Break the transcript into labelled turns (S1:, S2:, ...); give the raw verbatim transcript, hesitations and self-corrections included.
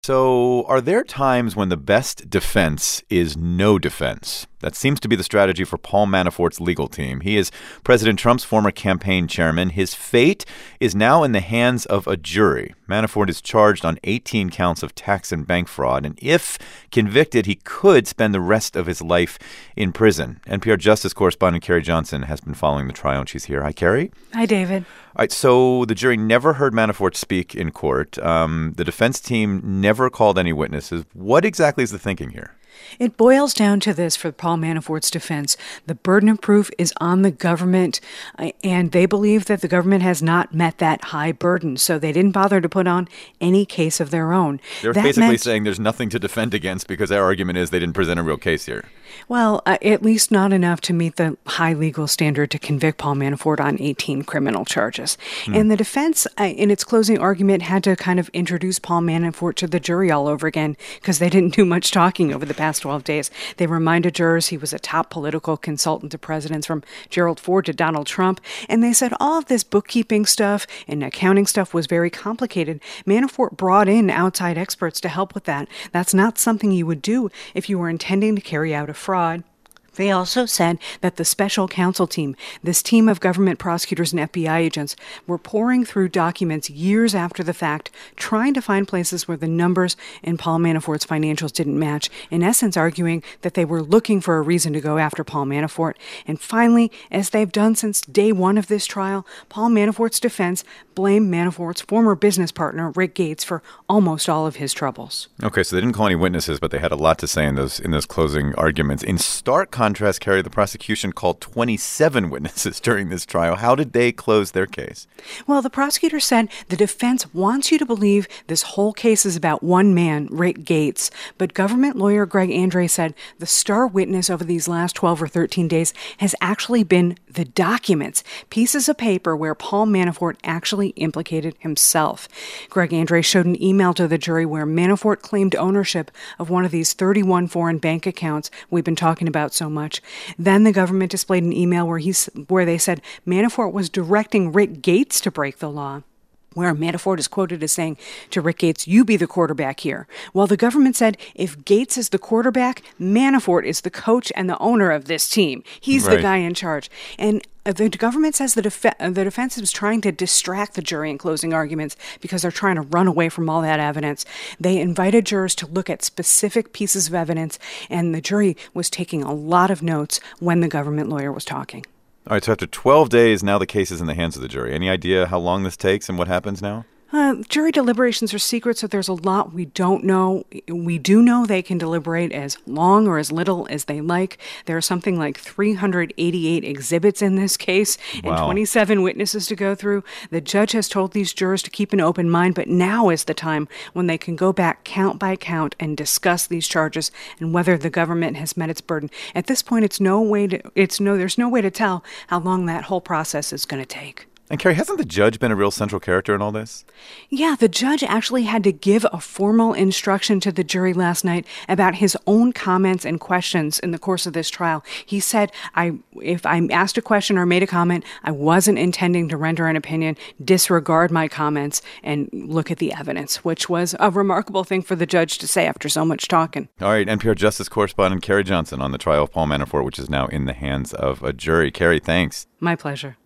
S1: So, are there times when the best defense is no defense? That seems to be the strategy for Paul Manafort's legal team. He is President Trump's former campaign chairman. His fate is now in the hands of a jury. Manafort is charged on eighteen counts of tax and bank fraud, and if convicted, he could spend the rest of his life in prison. N P R Justice correspondent Carrie Johnson has been following the trial, and she's here. Hi, Carrie.
S2: Hi, David.
S1: All right, so the jury never heard Manafort speak in court. Um, the defense team never called any witnesses. What exactly is the thinking here?
S2: It boils down to this for Paul Manafort's defense. The burden of proof is on the government, uh, and they believe that the government has not met that high burden, so they didn't bother to put on any case of their own.
S1: They're
S2: that
S1: basically
S2: meant,
S1: saying there's nothing to defend against because their argument is they didn't present a real case here.
S2: Well, uh, at least not enough to meet the high legal standard to convict Paul Manafort on eighteen criminal charges. Hmm. And the defense, uh, in its closing argument, had to kind of introduce Paul Manafort to the jury all over again because they didn't do much talking over the past twelve days. They reminded jurors he was a top political consultant to presidents from Gerald Ford to Donald Trump. And they said all of this bookkeeping stuff and accounting stuff was very complicated. Manafort brought in outside experts to help with that. That's not something you would do if you were intending to carry out a fraud. They also said that the special counsel team, this team of government prosecutors and F B I agents, were pouring through documents years after the fact, trying to find places where the numbers in Paul Manafort's financials didn't match, in essence arguing that they were looking for a reason to go after Paul Manafort. And finally, as they've done since day one of this trial, Paul Manafort's defense blamed Manafort's former business partner, Rick Gates, for almost all of his troubles.
S1: Okay, so they didn't call any witnesses, but they had a lot to say in those in those closing arguments. In stark contrast, Carrie, the prosecution called twenty-seven witnesses during this trial. How did they close their case?
S2: Well, the prosecutor said the defense wants you to believe this whole case is about one man, Rick Gates. But government lawyer Greg Andre said the star witness over these last twelve or thirteen days has actually been the documents, pieces of paper where Paul Manafort actually implicated himself. Greg Andre showed an email to the jury where Manafort claimed ownership of one of these thirty-one foreign bank accounts we've been talking about so much. Then the government displayed an email where he, where they said Manafort was directing Rick Gates to break the law, where Manafort is quoted as saying to Rick Gates, "You be the quarterback here." Well, the government said if Gates is the quarterback, Manafort is the coach and the owner of this team. He's
S1: right.
S2: the guy in charge. And the government says the, def- the defense is trying to distract the jury in closing arguments because they're trying to run away from all that evidence. They invited jurors to look at specific pieces of evidence, and the jury was taking a lot of notes when the government lawyer was talking.
S1: All right, so after twelve days, now the case is in the hands of the jury. Any idea how long this takes and what happens now?
S2: Uh, jury deliberations are secret, so there's a lot we don't know. We do know they can deliberate as long or as little as they like. There are something like three hundred eighty-eight exhibits in this case and
S1: wow.
S2: twenty-seven witnesses to go through. The judge has told these jurors to keep an open mind, but now is the time when they can go back count by count and discuss these charges and whether the government has met its burden. At this point, it's no way to, it's no, there's no way to tell how long that whole process is going to take.
S1: And Carrie, hasn't the judge been a real central character in all this?
S2: Yeah, the judge actually had to give a formal instruction to the jury last night about his own comments and questions in the course of this trial. He said, "I, if I asked a question or made a comment, I wasn't intending to render an opinion, disregard my comments, and look at the evidence," which was a remarkable thing for the judge to say after so much talking.
S1: All right, N P R Justice correspondent Carrie Johnson on the trial of Paul Manafort, which is now in the hands of a jury. Carrie, thanks.
S2: My pleasure.